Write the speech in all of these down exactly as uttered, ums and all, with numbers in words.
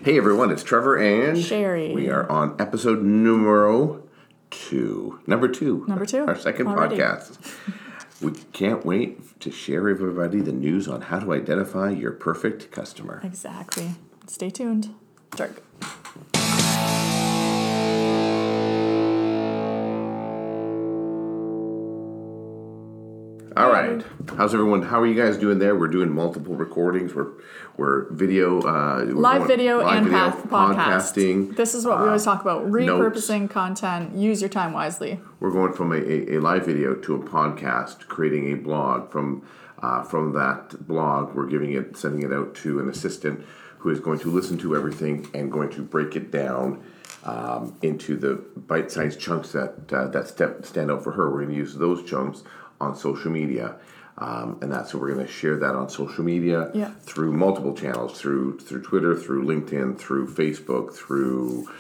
Hey everyone, it's Trevor and Sherry. We are on episode numero two. Number two. Number two. Our second Already. podcast. We can't wait to share everybody the news on how to identify your perfect customer. Exactly. Stay tuned. Jerk. All right. How's everyone? How are you guys doing there? We're doing multiple recordings. We're we're video, uh, we're Live going- video live and video, path podcast. podcasting. This is what we uh, always talk about. notes. Repurposing content. Use your time wisely. We're going from a, a, a live video to a podcast, creating a blog. From uh, from that blog, we're giving it, sending it out to an assistant who is going to listen to everything and going to break it down um, into the bite-sized chunks that uh, that step, stand out for her. We're going to use those chunks on social media. Um, and that's what we're going to share that on social media Yeah. through multiple channels, through through Twitter, through LinkedIn, through Facebook, through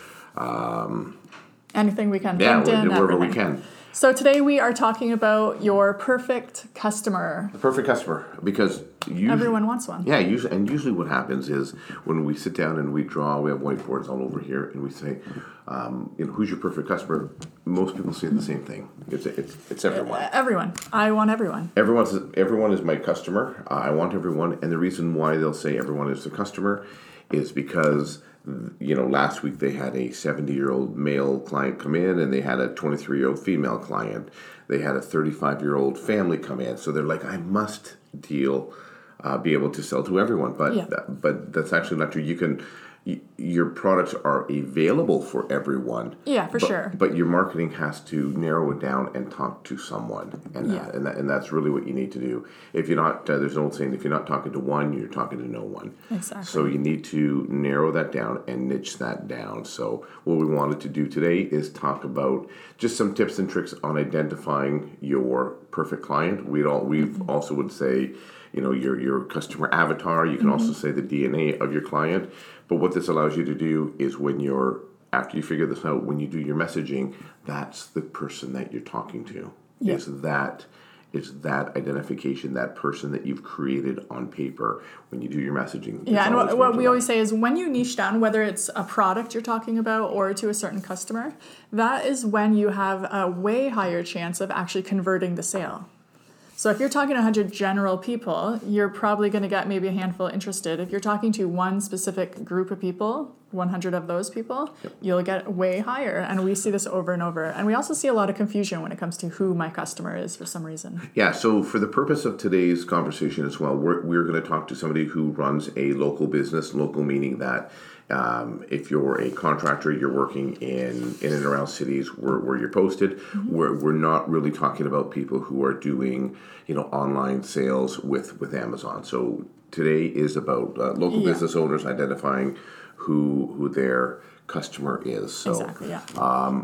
um, Anything we can. yeah, LinkedIn, wherever we everything. can. So today we are talking about your perfect customer. The perfect customer, because usually, Everyone wants one. Yeah, usually, and usually what happens is when we sit down and we draw, we have whiteboards all over here, and we say, um, you know, who's your perfect customer? Most people say the same thing. It's it's it's everyone. Uh, everyone. I want everyone. Everyone's everyone is my customer. Uh, I want everyone, and the reason why they'll say everyone is the customer is because, you know, last week they had a seventy-year-old male client come in, and they had a twenty-three-year-old female client. They had a thirty-five-year-old family come in, so they're like, I must deal, uh, be able to sell to everyone. But Yeah. that, but that's actually not true. You can. y- Your products are available for everyone. Yeah, for but, sure. But your marketing has to narrow it down and talk to someone, and Yeah. that, and that, and that's really what you need to do. If you're not, uh, there's an old saying: if you're not talking to one, you're talking to no one. Exactly. So you need to narrow that down and niche that down. So what we wanted to do today is talk about just some tips and tricks on identifying your perfect client. We'd all we Mm-hmm. also would say, you know, your your customer avatar. You can Mm-hmm. also say the D N A of your client. But what this allows you to do is when you're, after you figure this out, when you do your messaging, that's the person that you're talking to. Yeah. Is that is that identification, that person that you've created on paper when you do your messaging. Yeah, It's and always what, going what to we that. always say is when you niche down, whether it's a product you're talking about or to a certain customer, that is when you have a way higher chance of actually converting the sale. So if you're talking to one hundred general people, you're probably going to get maybe a handful interested. If you're talking to one specific group of people, one hundred of those people, Yep. you'll get way higher. And we see this over and over. And we also see a lot of confusion when it comes to who my customer is for some reason. Yeah, so for the purpose of today's conversation as well, we're, we're going to talk to somebody who runs a local business, local meaning that um, if you're a contractor, you're working in, in and around cities where, where you're posted. Mm-hmm. We're, we're not really talking about people who are doing, you know, online sales with, with Amazon. So today is about uh, local Yeah. business owners identifying who who their customer is. So Exactly, yeah.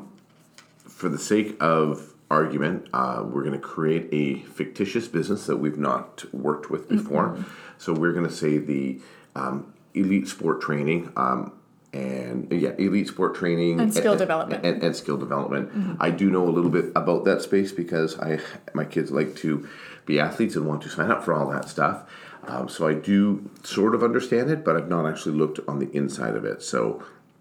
for the sake of argument, uh, we're going to create a fictitious business that we've not worked with before. Mm-hmm. So we're going to say the um, elite sport training, um, and yeah, elite sport training And skill development. and, and skill development. Mm-hmm. I do know a little bit about that space because I my kids like to be athletes and want to sign up for all that stuff. Um, so I do sort of understand it, but I've not actually looked on the inside of it. So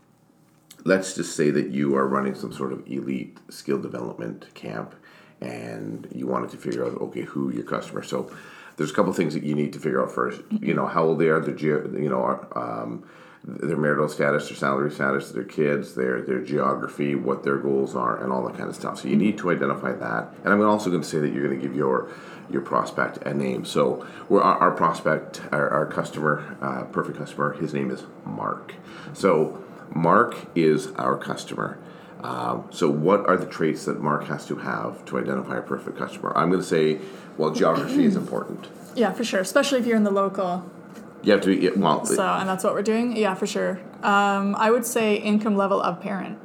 let's just say that you are running some sort of elite skill development camp and you wanted to figure out, okay, who your customer. So there's a couple things that you need to figure out first. You know, how old they are, their, ge- you know, um, their marital status, their salary status, their kids, their their geography, what their goals are, and all that kind of stuff. So you need to identify that. And I'm also going to say that you're going to give your your prospect a name. So we're, our, our prospect, our, our customer, uh, perfect customer, his name is Mark. So Mark is our customer. Um, so what are the traits that Mark has to have to identify a perfect customer? I'm going to say, well, geography is important. Yeah, for sure. Especially if you're in the local. You have to be, well, So, and that's what we're doing? Yeah, for sure. Um, I would say income level of parent.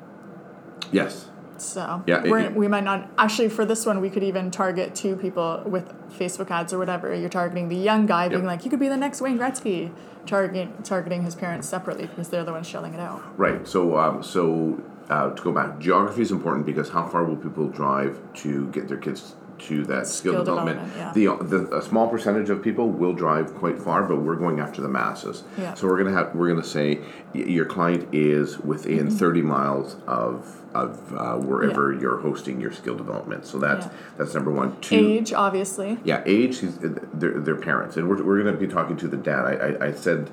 yes. So, Yeah, it- we're, it- we might not, actually for this one, we could even target two people with Facebook ads or whatever. You're targeting the young guy being Yep. like, you could be the next Wayne Gretzky. Targeting, targeting his parents separately because they're the ones shelling it out. Right. So, um, so uh, to go back, geography is important because how far will people drive to get their kids to that skill, Skill development. development, The, the a small percentage of people will drive quite far, but we're going after the masses. Yeah. So we're gonna have we're gonna say y- your client is within Mm-hmm. thirty miles of of uh, wherever Yeah. you're hosting your skill development. So that's Yeah. that's number one. Two. Age, obviously. Yeah, age is their their parents, and we're we're going to be talking to the dad. I I, I said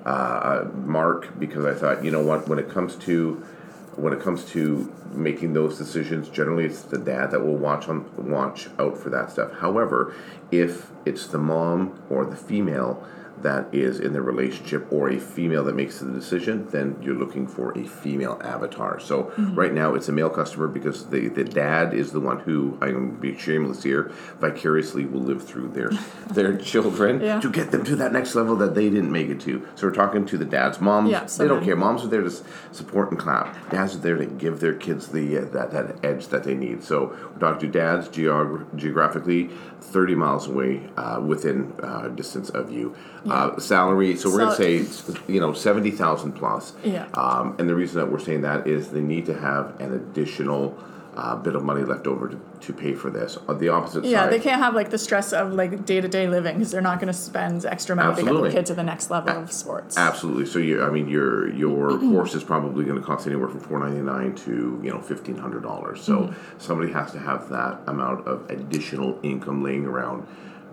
uh, Mark because I thought, you know what, when it comes to when it comes to making those decisions, generally it's the dad that will watch on watch out for that stuff. However, if it's the mom or the female that is in the relationship or a female that makes the decision, then you're looking for a female avatar. So Mm-hmm. right now it's a male customer because the, the dad is the one who, I'm going to be shameless here, vicariously will live through their their children Yeah. to get them to that next level that they didn't make it to. So we're talking to the dads. Moms, Yeah, so they don't then- care. Moms are there to s- support and clap. Dads are there to give their kids the uh, that, that edge that they need. So we're talking to dads geog- geographically thirty miles away uh, within uh, distance of you. Uh, salary, so we're So- going to say, you know, seventy thousand plus. Yeah. Um, and the reason that we're saying that is they need to have an additional uh, bit of money left over to, to pay for this. On the opposite Yeah, side. they can't have like the stress of like day to day living because they're not going to spend extra money to get Absolutely. their kid to the next level of sports. Absolutely. So you, I mean, your your course is probably going to cost anywhere from four ninety nine to you know fifteen hundred dollars. So Mm-hmm. somebody has to have that amount of additional income laying around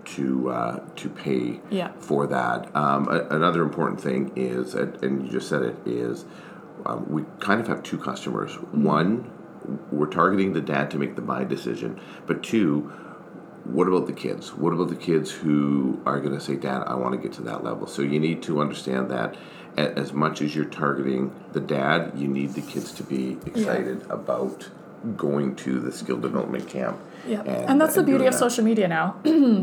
to uh, to pay Yeah. for that. Um, a, another important thing is, and and you just said it, is um, we kind of have two customers. Mm-hmm. One, we're targeting the dad to make the buy decision, but two, what about the kids? What about the kids who are going to say, Dad, I want to get to that level? So you need to understand that a- as much as you're targeting the dad, you need the kids to be excited about going to the skill development camp. Yeah, and, that's the and beauty doing of that. social media now.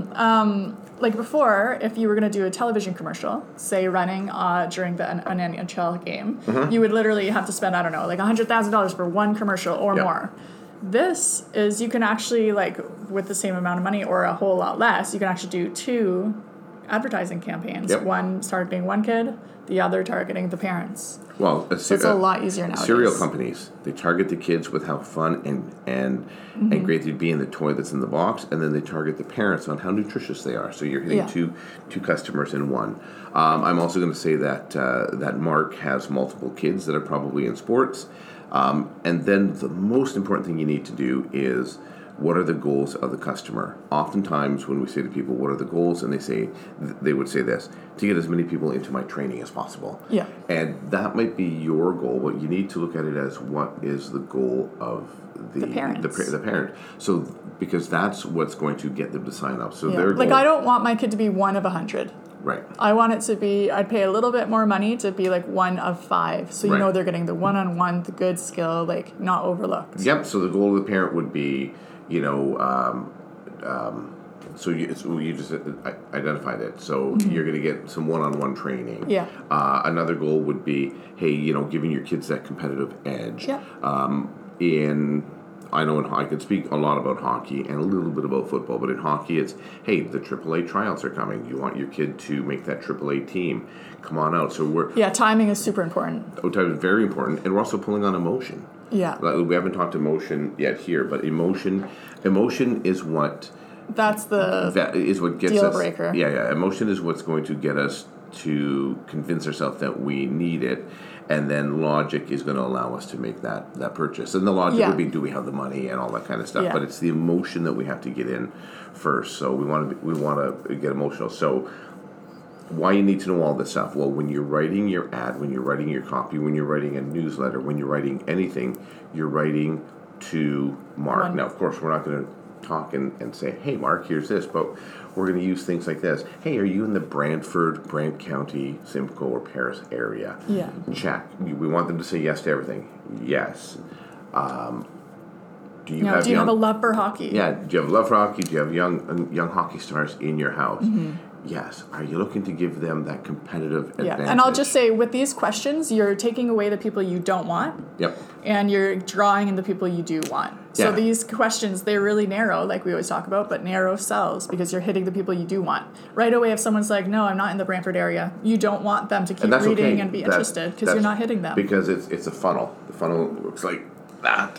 um, like before, if you were going to do a television commercial, say running uh, during the, an, an N H L game, Mm-hmm. you would literally have to spend, I don't know, like one hundred thousand dollars for one commercial or Yeah. more. This is, you can actually, like, with the same amount of money or a whole lot less, you can actually do two advertising campaigns. Yep. One targeting one kid, the other targeting the parents. Well, a, So it's a lot easier nowadays. Cereal companies, they target the kids with how fun and and Mm-hmm. and great they'd be in the toy that's in the box, and then they target the parents on how nutritious they are. So you're hitting Yeah. two two customers in one. Um, I'm also going to say that uh, that Mark has multiple kids that are probably in sports, um, and then the most important thing you need to do is, what are the goals of the customer? Oftentimes, when we say to people, "What are the goals?" and they say, they would say this: to get as many people into my training as possible. Yeah. And that might be your goal, but you need to look at it as what is the goal of the The parents. the, pa- the parent. So because that's what's going to get them to sign up. So Yeah. their Like, goal, I don't want my kid to be one of a hundred. right. I want it to be, I'd pay a little bit more money to be like one of five. So you Right. know they're getting the one on one, the good skill, like not overlooked. Yep. So the goal of the parent would be, you know, um, um, so you, so you just uh, identified it. So you're going to get some one-on-one training. Mm-hmm. Yeah. Uh, another goal would be, hey, you know, giving your kids that competitive edge. Yeah. Um, in I know in I can speak a lot about hockey and a little bit about football, but in hockey it's, hey, the triple A tryouts are coming. You want your kid to make that triple A team. Come on out. So we're Yeah, timing is super important. oh, time is very important, and we're also pulling on emotion. Yeah. Like, we haven't talked emotion yet here, but emotion emotion is what That's the that is what gets Deal us. breaker. Yeah, yeah. Emotion is what's going to get us to convince ourselves that we need it, and then logic is going to allow us to make that that purchase. And the logic Yeah. would be, do we have the money and all that kind of stuff. Yeah. But it's the emotion that we have to get in first. So we want to we want to get emotional. So why you need to know all this stuff? Well, when you're writing your ad, when you're writing your copy, when you're writing a newsletter, when you're writing anything, you're writing to Mark. One. Now, of course, we're not going to talk and, and say, hey, Mark, here's this, but we're going to use things like this. Hey, are you in the Brantford, Brant County, Simcoe, or Paris area? Yeah. Check. We want them to say yes to everything. Yes. Um, do you you know, have do you young, have a love for hockey? yeah, do you have love for hockey? Do you have young young hockey stars in your house? Mm-hmm. Yes. Are you looking to give them that competitive Yeah. advantage? And I'll just say with these questions, you're taking away the people you don't want Yep. and you're drawing in the people you do want. So Yeah. these questions, they're really narrow, like we always talk about, but narrow sells because you're hitting the people you do want. Right away, if someone's like, no, I'm not in the Brantford area, you don't want them to keep And that's reading okay. and be That- interested because that's you're not hitting them. Because it's it's a funnel. The funnel looks like that.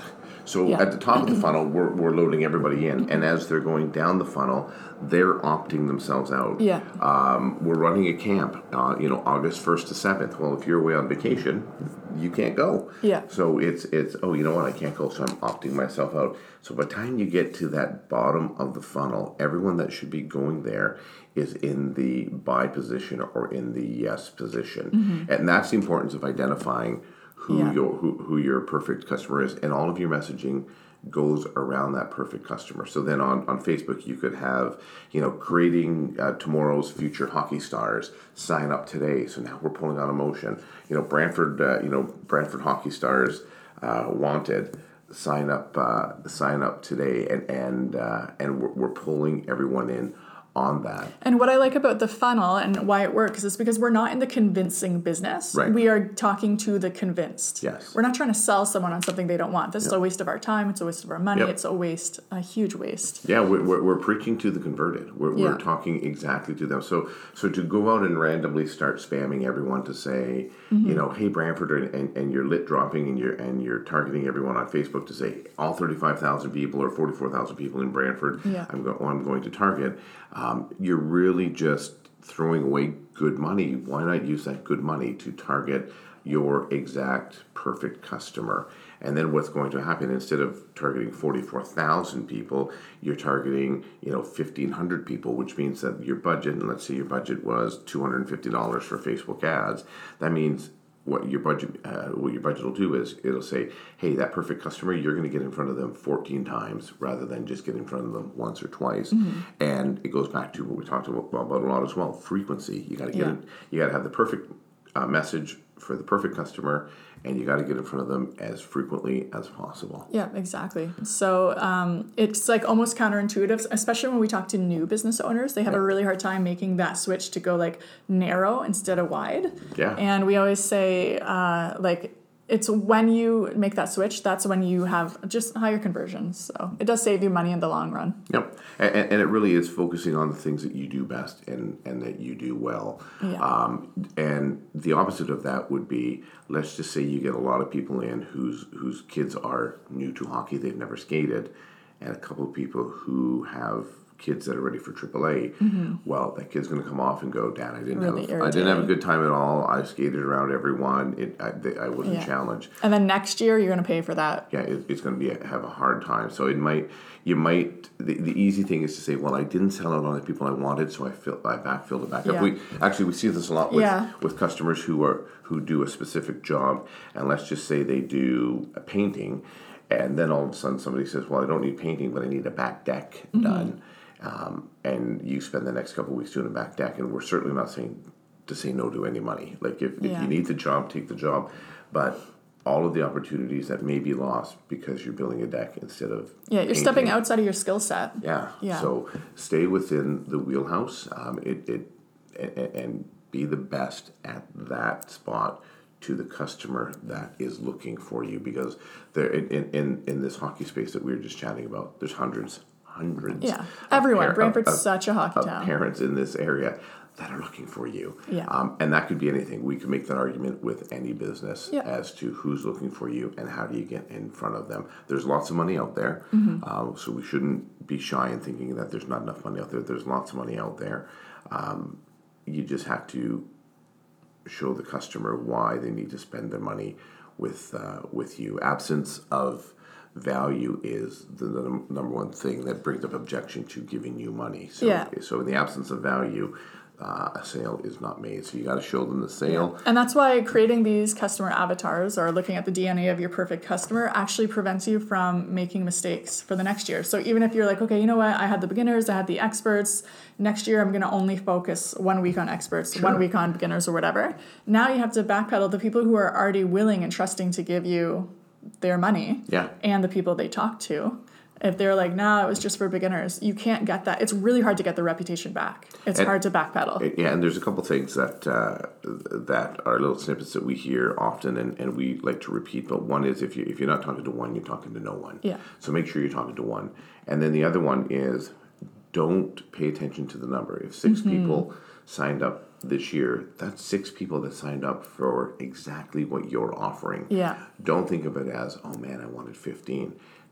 So Yeah. at the top of the funnel, we're, we're loading everybody in. And as they're going down the funnel, they're opting themselves out. Yeah. Um, we're running a camp, uh, you know, August first to seventh. Well, if you're away on vacation, you can't go. Yeah. So it's, it's oh, you know what, I can't go, so I'm opting myself out. So by the time you get to that bottom of the funnel, everyone that should be going there is in the buy position or in the yes position. Mm-hmm. And that's the importance of identifying who Yeah. your who, who your perfect customer is, and all of your messaging goes around that perfect customer. So then on, on Facebook, you could have, you know, creating uh, tomorrow's future hockey stars, sign up today. So now we're pulling on emotion. You know, Brantford, uh, you know, Brantford hockey stars uh, wanted, sign up, uh, sign up today, and and uh, and we're, we're pulling everyone in on that. And what I like about the funnel and why it works is because we're not in the convincing business. Right. We are talking to the convinced. Yes. We're not trying to sell someone on something they don't want. This is a waste of our time. It's a waste of our money. Yep. It's a waste, a huge waste. Yeah, we're, we're, we're preaching to the converted. We're, Yeah. we're talking exactly to them. So so to go out and randomly start spamming everyone to say, Mm-hmm. you know, hey Brantford, and, and, and you're lit dropping and you're and you're targeting everyone on Facebook to say all thirty-five thousand people or forty-four thousand people in Brantford, Yeah. I'm go, I'm going to target. Um, you're really just throwing away good money. Why not use that good money to target your exact perfect customer? And then what's going to happen, instead of targeting forty-four thousand people, you're targeting, you know, fifteen hundred people, which means that your budget, and let's say your budget was two hundred fifty dollars for Facebook ads, that means what your budget uh, what your budget will do is it'll say, hey, that perfect customer, you're going to get in front of them fourteen times rather than just get in front of them once or twice. Mm-hmm. And it goes back to what we talked about, about a lot as well, frequency. You got to get Yeah. it, you got to have the perfect uh, message for the perfect customer, and you got to get in front of them as frequently as possible. Yeah, exactly. So um, it's like almost counterintuitive, especially when we talk to new business owners. They have Yeah. a really hard time making that switch to go like narrow instead of wide. Yeah. And we always say uh, like it's when you make that switch, that's when you have just higher conversions. So it does save you money in the long run. Yep, and, and it really is focusing on the things that you do best and, and that you do well. Yeah. Um, and the opposite of that would be, let's just say you get a lot of people in whose whose kids are new to hockey, they've never skated, and a couple of people who have kids that are ready for triple A. Mm-hmm. Well, that kid's going to come off and go, Dad, I didn't Really have I didn't have a irritating. good time at all. I skated around everyone. It I, they, I wasn't Yeah. challenged. And then next year, you're going to pay for that. Yeah, it, it's going to be a, have a hard time. So it might, you might. The, the easy thing is to say, well, I didn't sell out on the people I wanted, so I fill, I backfilled it back up. Yeah. We actually we see this a lot with Yeah. with customers who are who do a specific job, and let's just say they do a painting, and then all of a sudden somebody says, well, I don't need painting, but I need a back deck Mm-hmm. done, um, and you spend the next couple of weeks doing a back deck, and we're certainly not saying to say no to any money. Like if, if Yeah. you need the job, take the job, but all of the opportunities that may be lost because you're building a deck instead of Yeah, you're painting. stepping outside of your skill set. Yeah. Yeah. So stay within the wheelhouse. Um, it it and, and be the best at that spot to the customer that is looking for you, because there in in, in this hockey space that we were just chatting about, there's hundreds hundreds. Yeah, of everyone. par- Brantford's of- of- such a hockey of town. parents in this area that are looking for you. Yeah. Um, and that could be anything. We could make that argument with any business Yeah. as to who's looking for you and how do you get in front of them. There's lots of money out there, Mm-hmm. um, so we shouldn't be shy in thinking that there's not enough money out there. There's lots of money out there. Um, you just have to show the customer why they need to spend their money with uh, with you. Absence of value is the, the number one thing that brings up objection to giving you money. So, Yeah. so in the absence of value, uh, a sale is not made. So you got to show them the sale. And that's why creating these customer avatars or looking at the D N A of your perfect customer actually prevents you from making mistakes for the next year. So even if you're like, okay, you know what, I had the beginners, I had the experts, next year I'm going to only focus one week on experts, Sure. one week on beginners or whatever. Now you have to backpedal the people who are already willing and trusting to give you their money Yeah. and the people they talk to. If they're like, nah, it was just for beginners, you can't get that. It's really hard to get the reputation back. It's And- hard to backpedal. Yeah, and there's a couple things that uh, that are little snippets that we hear often, and, and we like to repeat. But one is if you if you're not talking to one, you're talking to no one. Yeah. So make sure you're talking to one, and then the other one is don't pay attention to the number. If six Mm-hmm. people signed up this year, that's six people that signed up for exactly what you're offering. Yeah. Don't think of it as, oh man, I wanted fifteen.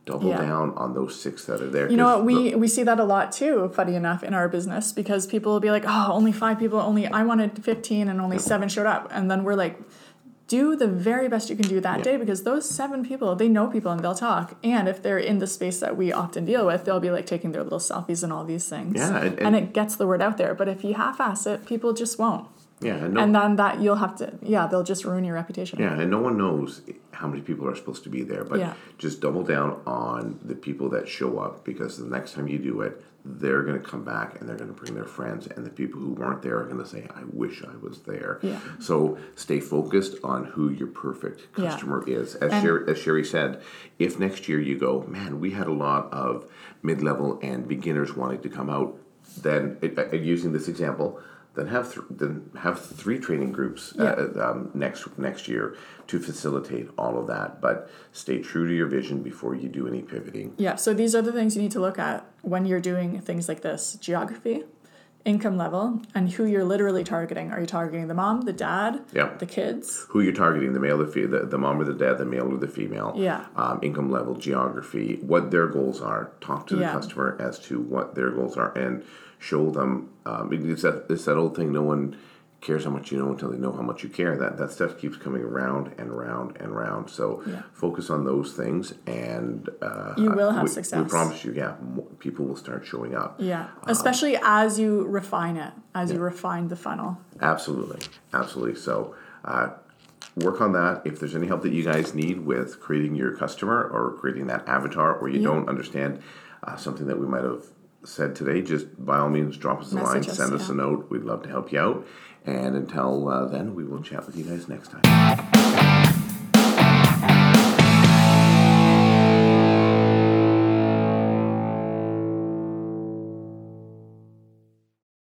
double Yeah. down on those six that are there. You know 'Cause what? We the- we see that a lot too. Funny enough, in our business, because people will be like, "Oh, only five people. Only I wanted fifteen, and only seven showed up." And then we're like, "Do the very best you can do that Yeah. day, because those seven people, they know people and they'll talk. And if they're in the space that we often deal with, they'll be like taking their little selfies and all these things. Yeah, and- and, and- it gets the word out there. But if you half-ass it, people just won't. yeah, and no, And then that you'll have to, yeah, they'll just ruin your reputation. yeah, and no one knows how many people are supposed to be there. But Yeah. just double down on the people that show up, because the next time you do it, they're going to come back and they're going to bring their friends, and the people who weren't there are going to say, "I wish I was there." Yeah. So stay focused on who your perfect Yeah. customer is. As And- Sherry, as Sherry said, if next year you go, "Man, we had a lot of mid-level and beginners wanting to come out," then it, uh, using this example, then have th- then have three training groups Yeah. uh, um, next next year to facilitate all of that. But stay true to your vision before you do any pivoting. Yeah, so these are the things you need to look at when you're doing things like this: geography, income level, and who you're literally targeting. Are you targeting the mom, the dad, Yeah. the kids? Who you're targeting, the male, the, fe- the the mom or the dad, the male or the female. Yeah. Um, income level, geography, what their goals are. Talk to the Yeah. customer as to what their goals are, and show them. Um, it's that it's that old thing. No one cares how much you know until they know how much you care. That that stuff keeps coming around and around and around. So Yeah. focus on those things, and uh, You will have we, success. We promise you. Yeah, mo- people will start showing up. Yeah, especially as you refine it, as you refine the funnel. Absolutely, absolutely. So uh, work on that. If there's any help that you guys need with creating your customer or creating that avatar, or you Yeah. don't understand uh, something that we might have said today, just by all means drop us a line, Message us, send us yeah. a note. We'd love to help you out. And until uh, then, we will chat with you guys next time.